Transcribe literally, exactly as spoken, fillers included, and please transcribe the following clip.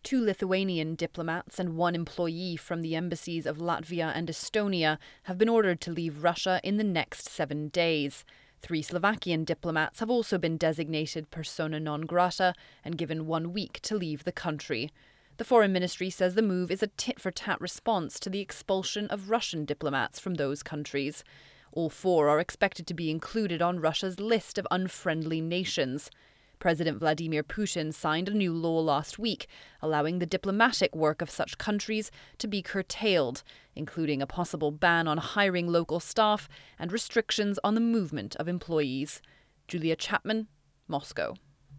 Two Lithuanian diplomats and one employee from the embassies of Latvia and Estonia have been ordered to leave Russia in the next seven days. Three Slovakian diplomats have also been designated persona non grata and given one week to leave the country. The Foreign Ministry says the move is a tit-for-tat response to the expulsion of Russian diplomats from those countries. All four are expected to be included on Russia's list of unfriendly nations. President Vladimir Putin signed a new law last week, allowing the diplomatic work of such countries to be curtailed, including a possible ban on hiring local staff and restrictions on the movement of employees. Julia Chapman, Moscow.